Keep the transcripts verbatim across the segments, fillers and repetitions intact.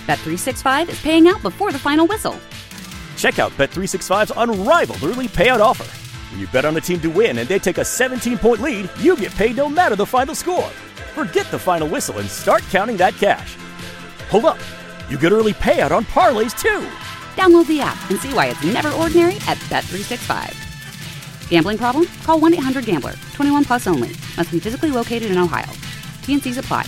Bet three sixty-five is paying out before the final whistle. Check out Bet three sixty-five's unrivaled early payout offer. When you bet on a team to win and they take a seventeen-point lead, you get paid no matter the final score. Forget the final whistle and start counting that cash. Hold up. You get early payout on parlays, too. Download the app and see why it's never ordinary at Bet three sixty-five. Gambling problem? Call one eight hundred gambler. twenty-one plus only. Must be physically located in Ohio. T N Cs apply.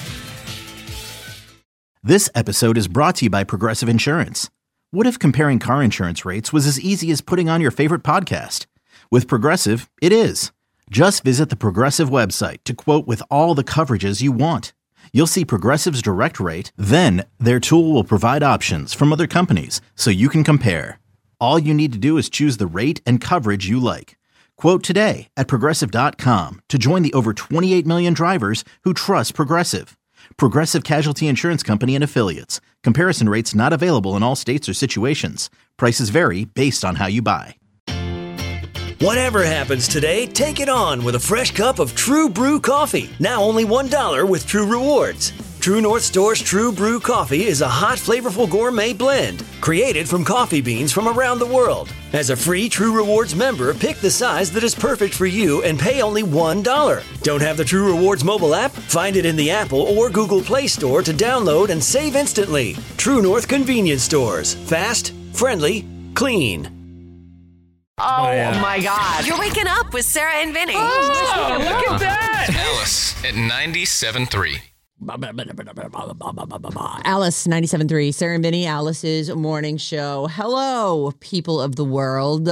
This episode is brought to you by Progressive Insurance. What if comparing car insurance rates was as easy as putting on your favorite podcast? With Progressive, it is. Just visit the Progressive website to quote with all the coverages you want. You'll see Progressive's direct rate, then their tool will provide options from other companies so you can compare. All you need to do is choose the rate and coverage you like. Quote today at Progressive dot com to join the over twenty-eight million drivers who trust Progressive. Progressive Casualty Insurance Company and Affiliates. Comparison rates not available in all states or situations. Prices vary based on how you buy. Whatever happens today, take it on with a fresh cup of True Brew coffee. Now only one dollar with True Rewards. True North Store's True Brew coffee is a hot, flavorful gourmet blend created from coffee beans from around the world. As a free True Rewards member, pick the size that is perfect for you and pay only one dollar. Don't have the True Rewards mobile app? Find it in the Apple or Google Play Store to download and save instantly. True North Convenience Stores. Fast, friendly, clean. Oh, oh yeah. my God. You're waking up with Sarah and Vinny. Oh, look at that. Alice at ninety-seven point three. Alice, ninety-seven point three. Sarah and Vinny, Alice's morning show. Hello, people of the world.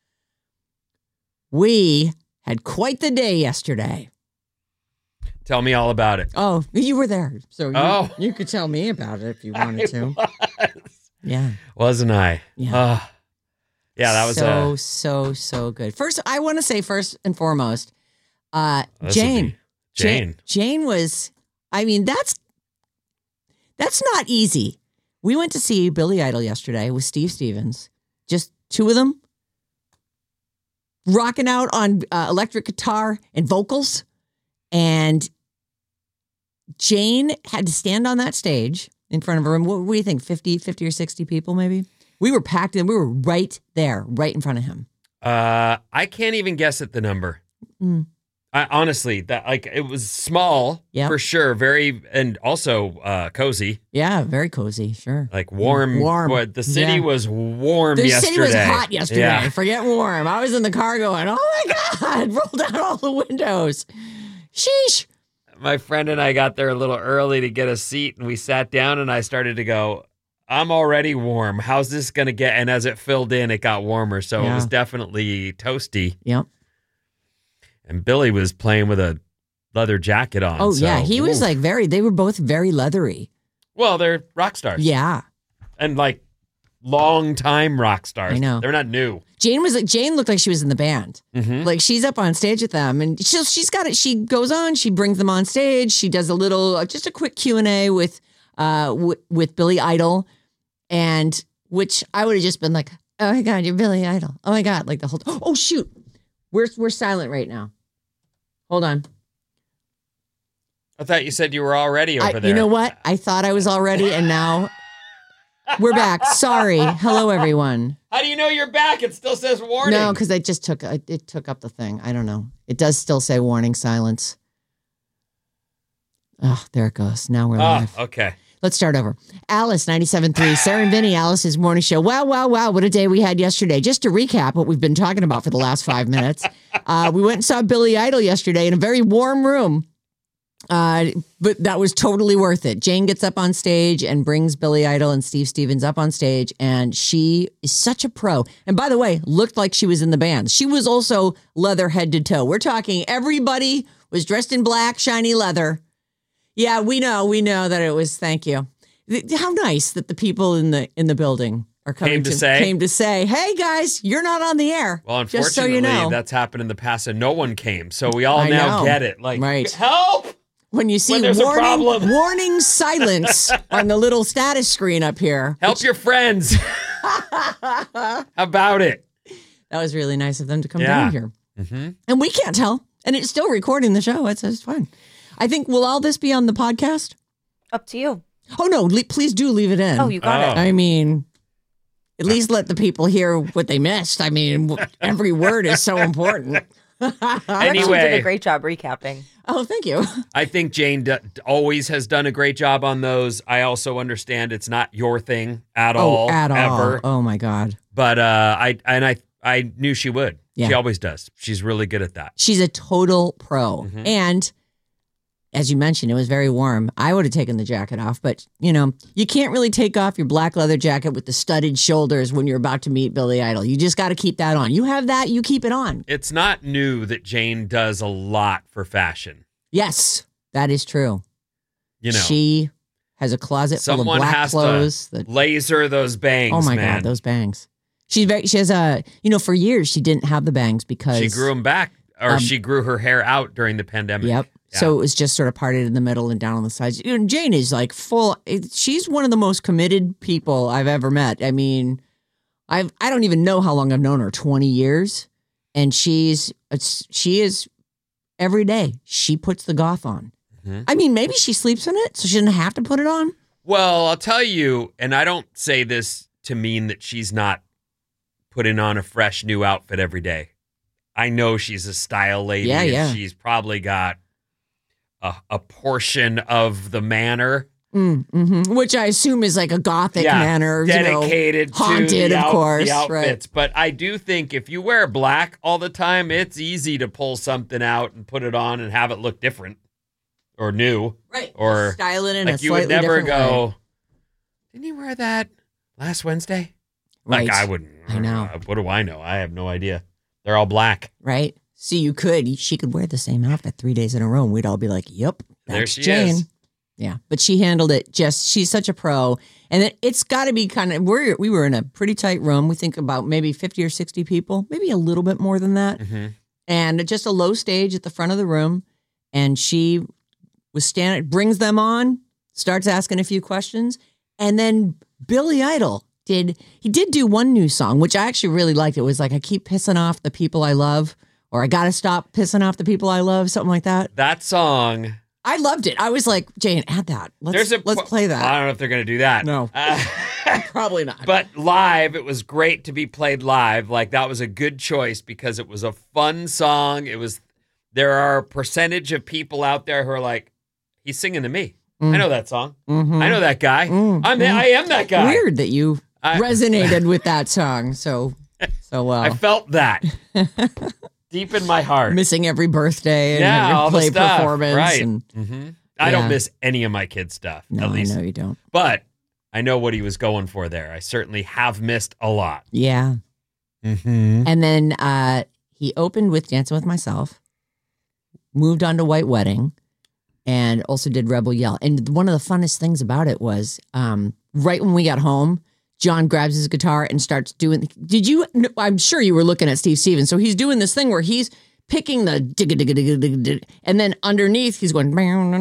We had quite the day yesterday. Tell me all about it. Oh, you were there. So you, oh. you could tell me about it if you wanted I to. Was. Yeah. Wasn't I? Yeah. Uh, yeah, that was so, a... so, so good. First, I want to say first and foremost, uh, This Jane. Jane. Jane was, I mean, that's, that's not easy. We went to see Billy Idol yesterday with Steve Stevens. Just two of them rocking out on uh, electric guitar and vocals. And Jane had to stand on that stage in front of a room. What, what do you think? fifty, fifty or sixty people maybe? We were packed in. We were right there, right in front of him. Uh, I can't even guess at the number. Mm. I, honestly, that like it was small Yep. for sure. Very and also uh, cozy. Yeah, very cozy. Sure. Like warm. Warm. What, the city Yeah. was warm The yesterday. city was hot yesterday. Yeah. Forget warm. I was in the car going, oh my God, roll down all the windows. Sheesh. My friend and I got there a little early to get a seat, and we sat down, and I started to go, I'm already warm. How's this going to get? And as it filled in, it got warmer. So Yeah. it was definitely toasty. Yep. And Billy was playing with a leather jacket on. Oh, so, yeah. He was oof. like very, they were both very leathery. Well, they're rock stars. Yeah. And like long time rock stars. I know. They're not new. Jane was like, Jane looked like she was in the band. Mm-hmm. Like she's up on stage with them and she, she's got it. She goes on, she brings them on stage. She does a little, just a quick Q and A with, uh, w- with Billy Idol. And which I would have just been like, oh my God, you're Billy Idol. Oh my God. Like the whole, oh shoot. We're, we're silent right now. Hold on. I thought you said you were already over I, there. You know what? I thought I was already and now we're back. Sorry. Hello, everyone. How do you know you're back? It still says warning. No, because I just took it took up the thing. I don't know. It does still say warning silence. Oh, there it goes. Now we're Oh, live. okay. Let's start over. Alice, ninety-seven point three. Sarah and Vinny, Alice's morning show. Wow, wow, wow. What a day we had yesterday. Just to recap what we've been talking about for the last five minutes. Uh, we went and saw Billy Idol yesterday in a very warm room. Uh, but that was totally worth it. Jane gets up on stage and brings Billy Idol and Steve Stevens up on stage. And she is such a pro. And by the way, looked like she was in the band. She was also leather head to toe. We're talking everybody was dressed in black, shiny leather. Yeah, we know. We know that it was. Thank you. How nice that the people in the in the building are coming Came to to say? came to say, hey guys, you're not on the air. Well, unfortunately, just so you know. that's happened in the past and no one came. So we all I now know. get it. Like, Right. help! When you see When there's a warning, problem. warning silence on the little status screen up here. Help your friends. How about it? That was really nice of them to come Yeah. down here. Mm-hmm. And we can't tell. And it's still recording the show. It's, it's fine. I think, will all this be on the podcast? Up to you. Oh, no, le- please do leave it in. Oh, you got Oh. it. I mean, at least let the people hear what they missed. I mean, w- every word is so important. You actually Anyway. did a great job recapping. Oh, thank you. I think Jane d- always has done a great job on those. I also understand it's not your thing at all, oh, at ever. all. Oh, my God. But uh, I and I I knew she would. Yeah. She always does. She's really good at that. She's a total pro. Mhm. And as you mentioned, it was very warm. I would have taken the jacket off, but you know, you can't really take off your black leather jacket with the studded shoulders when you're about to meet Billy Idol. You just got to keep that on. You have that, you keep it on. It's not new that Jane does a lot for fashion. Yes, that is true. You know, She has a closet full of someone black has clothes. to that- laser those bangs. oh my man. God, those bangs. She's very, she has a, you know, for years she didn't have the bangs because. She grew them back, or Um, she grew her hair out during the pandemic. Yep. Yeah. So it was just sort of parted in the middle and down on the sides. You know, Jane is like full. it- She's one of the most committed people I've ever met. I mean, I've I don't even know how long I've known her. Twenty years, and she's it's, she is every day. She puts the goth on. Mhm. I mean, maybe she sleeps in it, so she doesn't have to put it on. Well, I'll tell you, and I don't say this to mean that she's not putting on a fresh new outfit every day. I know she's a style lady. Yeah, and yeah. She's probably got a, a portion of the manner Mm, hmm Which I assume is like a gothic Yeah, manner, you know, dedicated to haunted, the, of out- course, the right. outfits. But I do think if you wear black all the time, it's easy to pull something out and put it on and have it look different or new. Right. Or Style it in like a you would slightly never different go, way. didn't you wear that last Wednesday? Right. Like I wouldn't. I know. What do I know? I have no idea. They're all black. Right? So you could, she could wear the same outfit three days in a row and we'd all be like, yep, that's There she Jane. is. Yeah. But she handled it just, she's such a pro. And it, it's got to be kind of, we're, we were in a pretty tight room. We think about maybe fifty or sixty people, maybe a little bit more than that. Mm-hmm. And just a low stage at the front of the room. And she was standing, brings them on, starts asking a few questions. And then Billy Idol did, he did do one new song, which I actually really liked. It was like, I keep pissing off the people I love, or I got to stop pissing off the people I love, something like that. That song. I loved it. I was like, Jane, add that. Let's, There's a let's po- play that. I don't know if they're going to do that. No. Uh, Probably not. But live, it was great to be played live. Like that was a good choice because it was a fun song. It was. There are a percentage of people out there who are like, he's singing to me. Mm. I know that song. Mhm. I know that guy. Mm, I'm. mm. I am that guy. Weird that you I- resonated with that song so so well. I felt that deep in my heart. Missing every birthday and yeah, every all the play stuff. performance. Right. And, hmm I Yeah. don't miss any of my kids' stuff. no, at least, I know you don't. but I know what he was going for there. I certainly have missed a lot. Yeah. Mm-hmm. And then uh, he opened with Dancing with Myself, moved on to White Wedding, and also did Rebel Yell. And one of the funnest things about it was um, right when we got home, John grabs his guitar and starts doing. Did you? I'm sure you were looking at Steve Stevens. So he's doing this thing where he's picking the digga digga digga digga digga, and then underneath he's going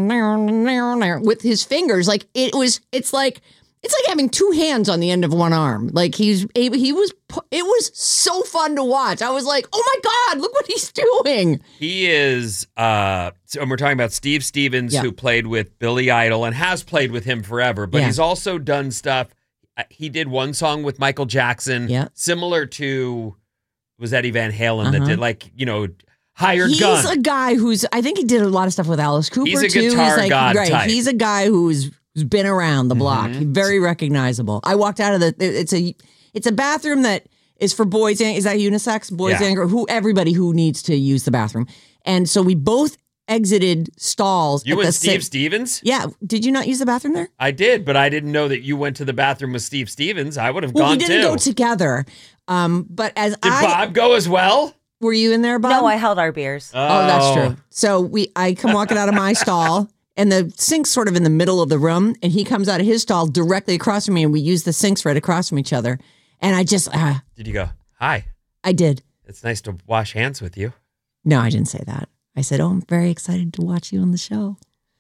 with his fingers. Like it was. It's like. It's like having two hands on the end of one arm. Like he's able, he was, it was so fun to watch. I was like, oh my God, look what he's doing. He is, uh, so and we're talking about Steve Stevens, Yeah. who played with Billy Idol and has played with him forever, but Yeah. he's also done stuff. Uh, He did one song with Michael Jackson, Yeah. similar to, was Eddie Van Halen that Uh-huh. did like, you know, Hired He's Gun. a guy who's, I think he did a lot of stuff with Alice Cooper He's a too. guitar he's like, god right. type. He's a guy who's, who's been around the block. Mhm. Very recognizable. I walked out of the, it's a, it's a bathroom that is for boys and, is that unisex? Boys Yeah. and girls, who, everybody who needs to use the bathroom. And so we both exited stalls. You at and the Steve sa- Stevens? Yeah. Did you not use the bathroom there? I did, but I didn't know that you went to the bathroom with Steve Stevens. I would have Well, gone we didn't too. go together. Um, but as did I Bob go as well? were you in there, Bob? No, I held our beers. Oh, that's true. So we, I come walking out of my stall, and the sink's sort of in the middle of the room, and he comes out of his stall directly across from me, and we use the sinks right across from each other. And I just, uh, Did you go, hi, I did. it's nice to wash hands with you? No, I didn't say that. I said, oh, I'm very excited to watch you on the show.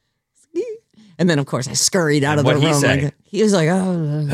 And then, of course, I scurried out And of the what'd he room. say? Like, he was like, oh,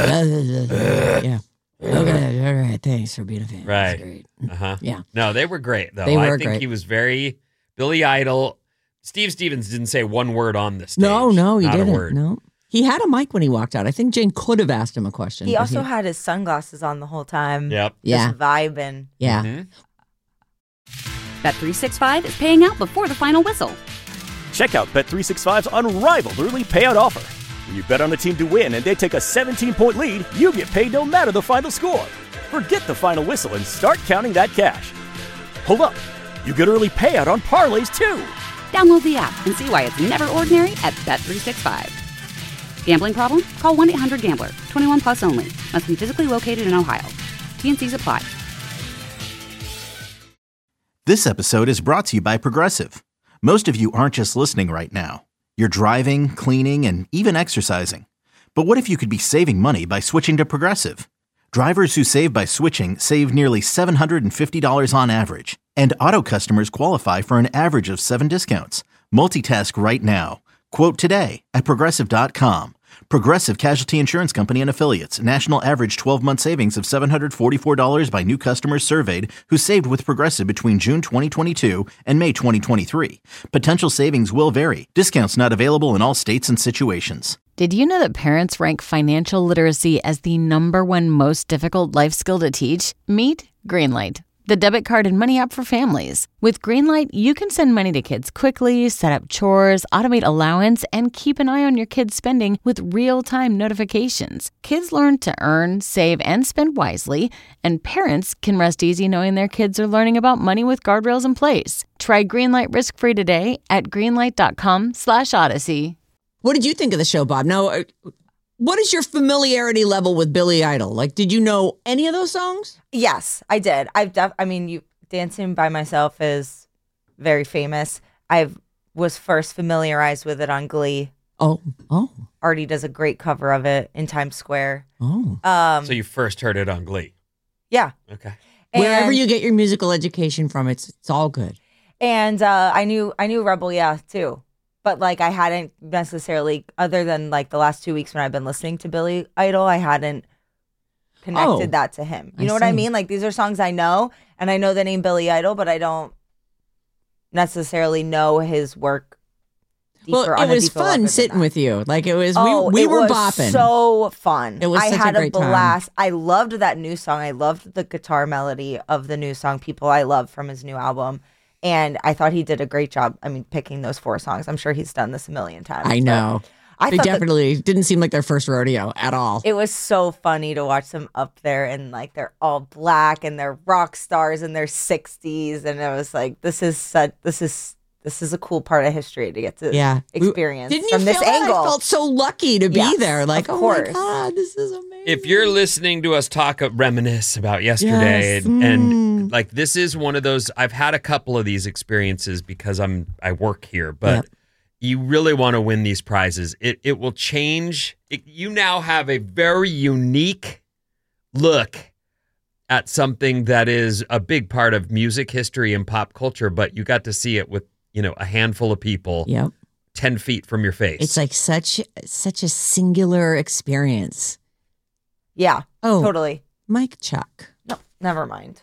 yeah. Okay, all right. Thanks for being a fan. Right. That's great. Uh-huh. Yeah. No, they were great, though. They I were think great. he was very, Billy Idol. Steve Stevens didn't say one word on this stage. No, no, he Not didn't. a word. No. He had a mic when he walked out. I think Jane could have asked him a question. He but also had his sunglasses on the whole time. Yep. Yeah. Just vibing. Yeah. Mhm. Bet three sixty-five is paying out before the final whistle. Check out Bet three sixty-five's unrivaled early payout offer. When you bet on a team to win and they take a seventeen-point lead, you get paid no matter the final score. Forget the final whistle and start counting that cash. Hold up. You get early payout on parlays, too. Download the app and see why it's never ordinary at Bet three sixty-five. Gambling problem? Call one eight hundred gambler. twenty-one plus only. Must be physically located in Ohio. T N Cs apply. This episode is brought to you by Progressive. Most of you aren't just listening right now. You're driving, cleaning, and even exercising. But what if you could be saving money by switching to Progressive? Drivers who save by switching save nearly seven hundred fifty dollars on average. And auto customers qualify for an average of seven discounts. Multitask right now. Quote today at Progressive dot com. Progressive Casualty Insurance Company and Affiliates. National average twelve-month savings of seven hundred forty-four dollars by new customers surveyed who saved with Progressive between June twenty twenty-two and May twenty twenty-three. Potential savings will vary. Discounts not available in all states and situations. Did you know that parents rank financial literacy as the number one most difficult life skill to teach? Meet Greenlight, the debit card and money app for families. With Greenlight, you can send money to kids quickly, set up chores, automate allowance, and keep an eye on your kids' spending with real-time notifications. Kids learn to earn, save, and spend wisely, and parents can rest easy knowing their kids are learning about money with guardrails in place. Try Greenlight risk-free today at greenlight.com slash odyssey. What did you think of the show, Bob? Now, uh, what is your familiarity level with Billy Idol? Like, did you know any of those songs? Yes, I did. I've def- I mean, you Dancing by Myself is very famous. I was first familiarized with it on Glee. Oh, oh, Artie does a great cover of it in Times Square. oh. Um, So you first heard it on Glee. yeah. Okay. Wherever And- you get your musical education from, it's it's all good. And uh, I knew I knew Rebel, yeah, too. But like I hadn't necessarily, other than like the last two weeks when I've been listening to Billy Idol, I hadn't connected Oh, that to him. You I know what I see. mean? Like these are songs I know, and I know the name Billy Idol, but I don't necessarily know his work. Deeper, Well, on it a was deeper level fun than sitting that. with you. Like it was, Oh, we, we it were was bopping. so fun. It was I such a had a, great time. blast. I loved that new song. I loved the guitar melody of the new song, People I Love, from his new album. And I thought he did a great job. I mean, picking those four songs. I'm sure he's done this a million times. I but know. I They thought that definitely didn't seem like their first rodeo at all. it was so funny to watch them up there and like they're all black and they're rock stars in their sixties. And it was like, this is such, this is this is a cool part of history to get to Yeah. We- experience Didn't you from feel this that? angle. I felt so lucky to be Yes, there. Like, of oh course. my God, this is amazing. If you're listening to us talk, uh, reminisce about yesterday, Yes. and, and Mm. like this is one of those. I've had a couple of these experiences because I'm I work here, but Yep. you really want to win these prizes. It it will change. It, you now have a very unique look at something that is a big part of music history and pop culture, but you got to see it with you know a handful of people, Yep. ten feet from your face. It's like such such a singular experience. Yeah, Oh, totally. Mike Chuck. No, never mind.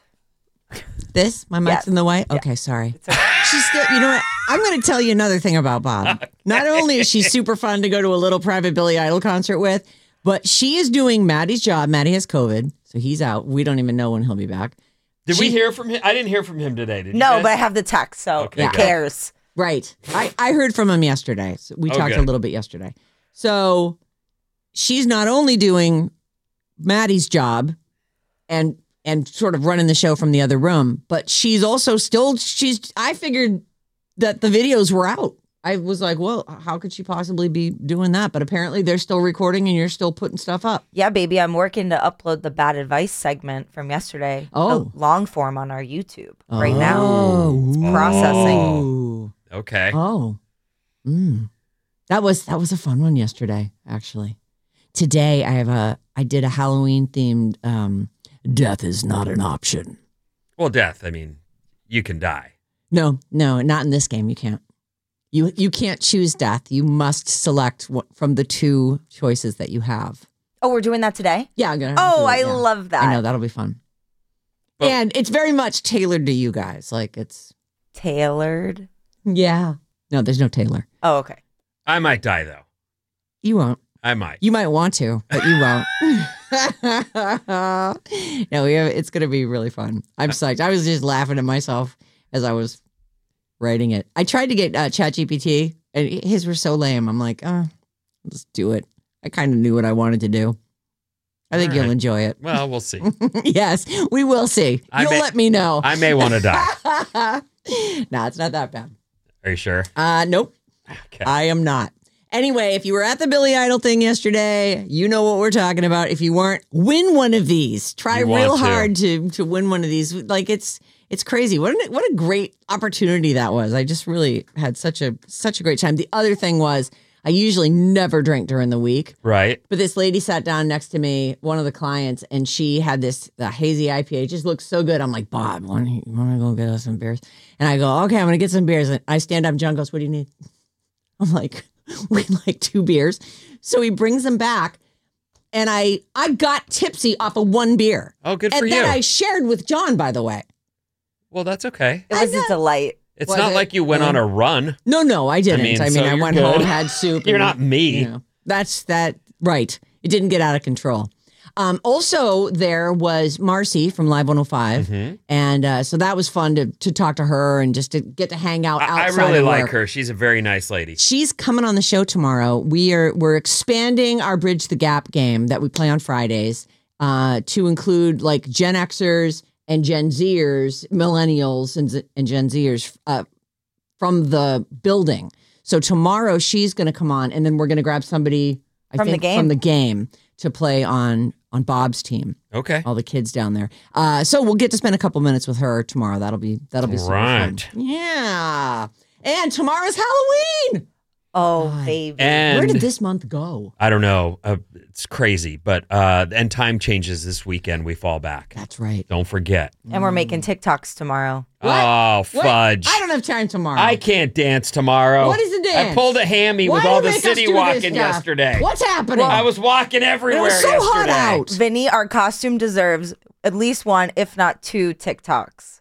This? My mic's Yes. in the way? Yeah. Okay, sorry. It's okay. She's still, you know what? I'm going to tell you another thing about Bob. Not only is she super fun to go to a little private Billy Idol concert with, but she is doing Maddie's job. Maddie has COVID, so he's out. We don't even know when he'll be back. Did she- we hear from him? I didn't hear from him today. Did you No, guys? but I have the text, so Okay, who good. cares? Right. I, I heard from him yesterday. So we Oh, talked good. a little bit yesterday. So she's not only doing Maddie's job and and sort of running the show from the other room, but she's also still she's I figured that the videos were out. I was like, well, how could she possibly be doing that? But apparently they're still recording and you're still putting stuff up. Yeah, baby, I'm working to upload the bad advice segment from yesterday. Oh. the long form on our YouTube right now. Oh. It's processing. Ooh. Okay. Oh, mm. that was that was a fun one yesterday. Actually, today I have a I did a Halloween themed. Um, Death is not an option. Well, death. I mean, you can die. No, no, not in this game. You can't. You you can't choose death. You must select what, from the two choices that you have. Oh, we're doing that today? Yeah, I'm gonna. Oh, do it, I yeah. love that. I know that'll be fun. But- And it's very much tailored to you guys. Like it's Tailored. yeah. No, there's no Taylor. Oh, okay. I might die though. You won't. I might. You might want to, but you won't. No, we have, it's going to be really fun. I'm psyched. I was just laughing at myself as I was writing it. I tried to get uh, ChatGPT, and his were so lame. I'm like, oh, let's do it. I kind of knew what I wanted to do. I think All you'll right. enjoy it. Well, we'll see. Yes, we will see. I You'll may- let me know. I may want to die. No, it's not that bad. Are you sure? Uh, nope. Okay. I am not. Anyway, if you were at the Billy Idol thing yesterday, you know what we're talking about. If you weren't, win one of these. Try You want real to. hard to to win one of these. Like it's it's crazy. What a, what a great opportunity that was. I just really had such a such a great time. The other thing was, I usually never drink during the week. Right. But this lady sat down next to me, one of the clients, and she had this uh, hazy I P A. It just looked so good. I'm like, Bob, want to go get us some beers? And I go, okay, I'm going to get some beers. And I stand up. John goes, what do you need? I'm like, we'd like two beers. So he brings them back. And I I got tipsy off of one beer. Oh, good and for you. that I shared with John, by the way. Well, that's okay. It was a delight. It's Was not it? like you went on a run. No, no, I didn't. I mean, mean, I, so you're went good. home, had soup. You're and, not me. you know, that's that. Right. It didn't get out of control. Um, also, there was Marcy from Live one oh five. Mhm. And uh, so that was fun to to talk to her and just to get to hang out I, I outside really of like work. her. She's a very nice lady. She's coming on the show tomorrow. We are we're expanding our Bridge the Gap game that we play on Fridays uh, to include like Gen Xers and Gen Zers, millennials and, Z- and Gen Zers uh, from the building. So tomorrow she's going to come on, and then we're going to grab somebody I From the think game. from the game to play on on Bob's team. Okay. All the kids down there. Uh, so we'll get to spend a couple minutes with her tomorrow. That'll be that'll be super fun. Right. Yeah. And tomorrow's Halloween. Oh, God. baby. And Where did this month go? I don't know. Uh, it's crazy, but uh, and time changes this weekend. We fall back. That's right. Don't forget. And we're making TikToks tomorrow. What? Oh, What? fudge! I don't have time tomorrow. I can't dance tomorrow. What is the dance? I pulled a hammy Why with do all you the make us city do this walking stuff? yesterday. What's happening? I was walking It everywhere was so hot yesterday. out. Vinny, our costume deserves at least one, if not two TikToks.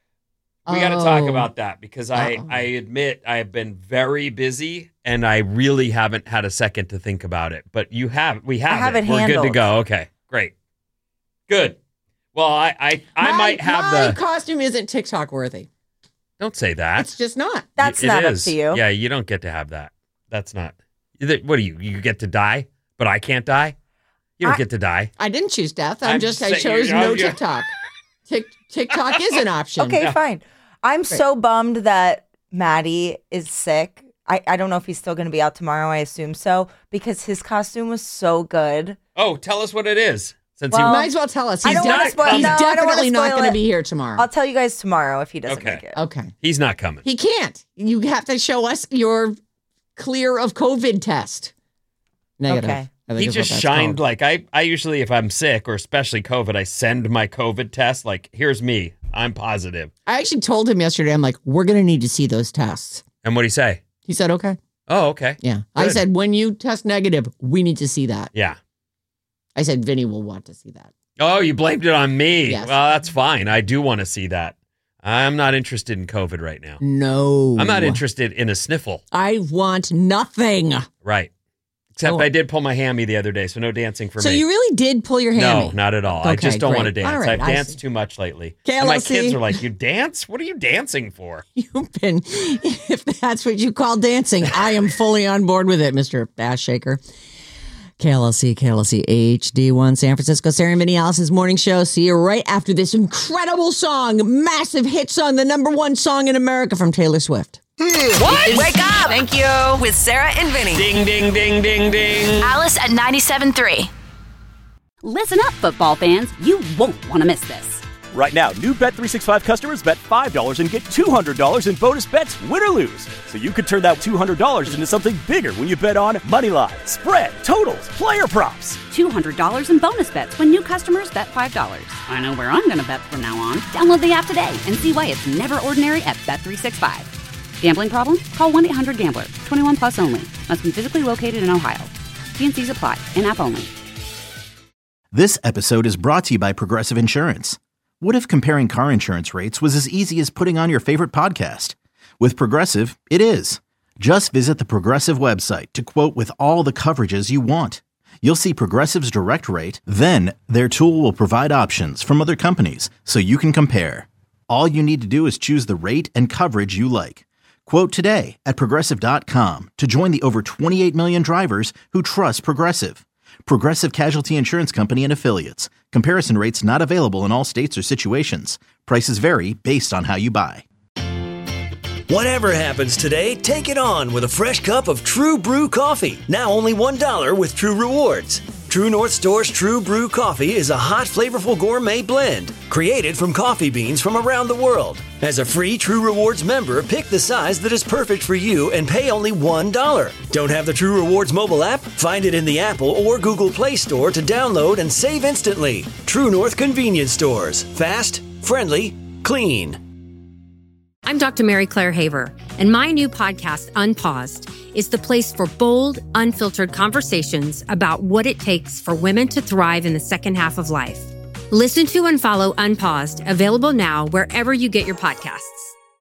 We got to talk Oh. about that because I, Uh-oh. I admit I have been very busy and I really haven't had a second to think about it. But you have, we have, have it We're good to handled. go. Okay, great, good. Well, I, I, I My- might have my the. costume isn't TikTok worthy. Don't say that. It's just not. That's It not is. up to you. Yeah, you don't get to have that. That's not. What do you? You get to die, but I can't die. You don't I- get to die. I didn't choose death. I'm, I'm just I saying- chose oh, no yeah. TikTok. Tik TikTok is an option. Okay, fine. I'm so bummed that Maddie is sick. I, I don't know if he's still going to be out tomorrow. I assume so because his costume was so good. Oh, tell us what it is. Since Well, Might as well tell us. I He's, don't wanna not- spoil- he's no, I don't wanna definitely not spoil going to it. be here tomorrow. I'll tell you guys tomorrow if he doesn't Okay. make it. okay. he, he's not coming. He can't. You have to show us your clear of COVID test. Negative. Okay. I think He is what just that's shined called. like I, I usually, if I'm sick or especially COVID, I send my COVID test. Like, here's me. I'm positive. I actually told him yesterday, I'm like, we're going to need to see those tests. And what do you say? He said, okay. Oh, okay. Yeah. I Good. said, when you test negative, we need to see that. Yeah. I said, Vinny will want to see that. Oh, you blamed it on me. Yes. Well, that's fine. I do want to see that. I'm not interested in COVID right now. No. I'm not interested in a sniffle. I want nothing. Right. Except Oh. I did pull my hammy the other day, so no dancing for So me. you really did pull your hammy? No, not at all. I Okay, just don't great. want to dance. All right, I've I danced see. too much lately. Okay, and my let's kids see. are like, you dance? What are you dancing for? You've been, if that's what you call dancing, I am fully on board with it, Mister Ass Shaker. K L L C, K L L C H D one, San Francisco, Sarah and Vinny Alice's morning show. See you right after this incredible song, massive hit song, the number one song in America from Taylor Swift. What? Wake up! Thank you. With Sarah and Vinny. Ding, ding, ding, ding, ding. Alice at ninety-seven point three. Listen up, football fans. You won't want to miss this. Right now, new Bet three sixty-five customers bet five dollars and get two hundred dollars in bonus bets, win or lose. So you could turn that two hundred dollars into something bigger when you bet on moneyline, spread, totals, player props. two hundred dollars in bonus bets when new customers bet five dollars. I know where I'm going to bet from now on. Download the app today and see why it's never ordinary at Bet three sixty-five. Gambling problem? Call one eight hundred gambler. twenty-one plus only. Must be physically located in Ohio. T N Cs apply. In-app only. This episode is brought to you by Progressive Insurance. What if comparing car insurance rates was as easy as putting on your favorite podcast? With Progressive, it is. Just visit the Progressive website to quote with all the coverages you want. You'll see Progressive's direct rate, then their tool will provide options from other companies so you can compare. All you need to do is choose the rate and coverage you like. Quote today at Progressive dot com to join the over twenty-eight million drivers who trust Progressive. Progressive Casualty Insurance Company and Affiliates. Comparison rates not available in all states or situations. Prices vary based on how you buy. Whatever happens today, take it on with a fresh cup of True Brew coffee. Now only one dollar with True Rewards. True North Store's True Brew coffee is a hot, flavorful gourmet blend created from coffee beans from around the world. As a free True Rewards member, pick the size that is perfect for you and pay only one dollar. Don't have the True Rewards mobile app? Find it in the Apple or Google Play Store to download and save instantly. True North Convenience Stores. Fast, friendly, clean. I'm Doctor Mary Claire Haver, and my new podcast, Unpaused, is the place for bold, unfiltered conversations about what it takes for women to thrive in the second half of life. Listen to and follow Unpaused, available now wherever you get your podcasts.